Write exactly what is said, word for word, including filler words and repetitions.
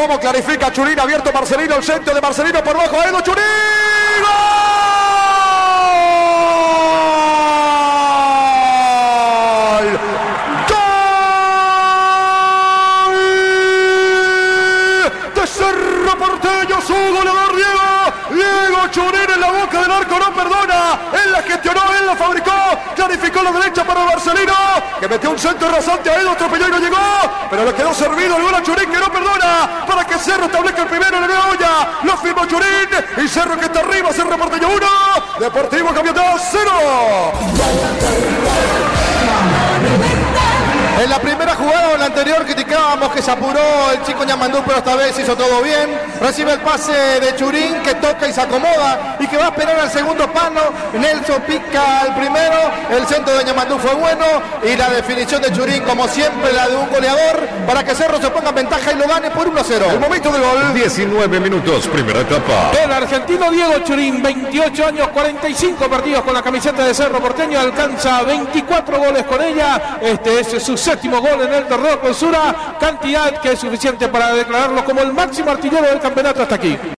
cómo clarifica Churín, abierto Marcelino, el centro de Marcelino por bajo, Edo Churín. ¡Gol! Cerro Porteño, su goleador Diego, Diego Churín en la boca del arco, no perdona, él la gestionó, él la fabricó, clarificó la derecha para Marcelino, que metió un centro rasante a Edo, atropelló y no llegó, pero le quedó servido el gol a Churín, que no perdona, para que Cerro establezca el primero, le dio olla, lo firmó Churín, y Cerro que está arriba, Cerro Porteño uno, Deportivo Cambiotá cero. En la primera jugada o en la anterior criticábamos que se apuró el chico Ñamandú, pero esta vez hizo todo bien. Recibe el pase de Churín, que toca y se acomoda y que va a esperar al segundo palo. Nelson pica al primero, el centro de Ñamandú fue bueno y la definición de Churín, como siempre, la de un goleador, para que Cerro se ponga en ventaja y lo gane por uno a cero. El momento del gol. diecinueve minutos, primera etapa. El argentino Diego Churín, veintiocho años, cuarenta y cinco partidos con la camiseta de Cerro Porteño, alcanza veinticuatro goles con ella. Este es su séptimo gol en el torneo de clausura, cantidad que es suficiente para declararlo como el máximo artillero del campeonato hasta aquí.